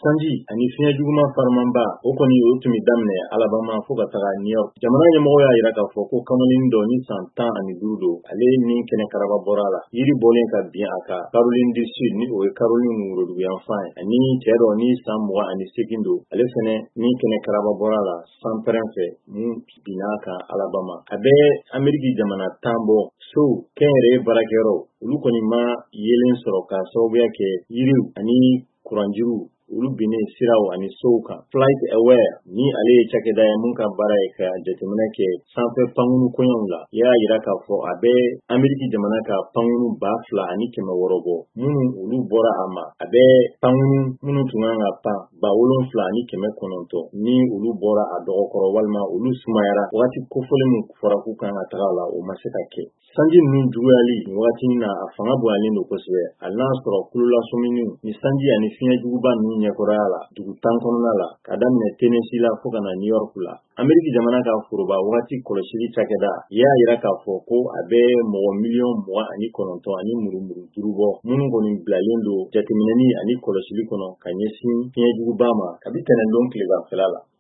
Sanji ani fiɲɛ juguman faramanba o kɔni o tun bɛ daminɛ Alabama fo ka taga New York. Jamana ɲɛmɔgɔ y'a jira k'a fɔ ko kamalenin dɔ ni san 15 don ale ni kɛnɛ karaba bɔra la. Yiri bɔlen ka bin a kan Caroline du Sud ni o ye Caroline woroduguyanfan ye ani cɛ dɔ ni san 28 don ale fɛnɛ ni kɛnɛ karaba bɔra la san pɛrɛn fɛ mun binna a kan Alabama. A bɛ Ameriki jamana 10 bɔ so kɛnyɛrɛye baarakɛyɔrɔ olu kɔni ma yelen sɔrɔ ka sababuya kɛ yiriw ani kuranjuru olu binnen siraw ani sow kan. Flight Aware ni ale ye cakɛda ye mun ka baara ye ka jateminɛ kɛ sanfɛ pankuru kɔɲɔw la y'a jira k'a fɔ a bɛ Ameriki jamana ka pankuru 2,800 bɔ minnu olu bɔra a ma. A bɛ pankuru minnu tun kan ka pan 7,900 ni olu bɔra a dɔgɔkɔrɔ walima olu sumayara wagati kofɔlen min fɔra k'u kan ka taga la o ma se ka kɛ. Sanji ninnu juguyali nin wagati na a fanga bonyalen don kosɛbɛ hali n'a sɔrɔ kulolasominw ni sanji ani fiɲɛ juguba ninnu ɲɛkɔrɔya la dugu 10 kɔnɔna la ka daminɛ Tennessee la fo ka na New York la. Ameriki jamana ka foroba wagati kɔlɔsili cakɛda y'a jira k'a fɔ ko a bɛ mɔgɔ 29 ani murumuru 5 bɔ minnu kɔni bilalen don jateminɛni ani kɔlɔsili kɔnɔ ka ɲɛsin fiɲɛ juguba ma kabi tɛnɛndon tileganfɛla la.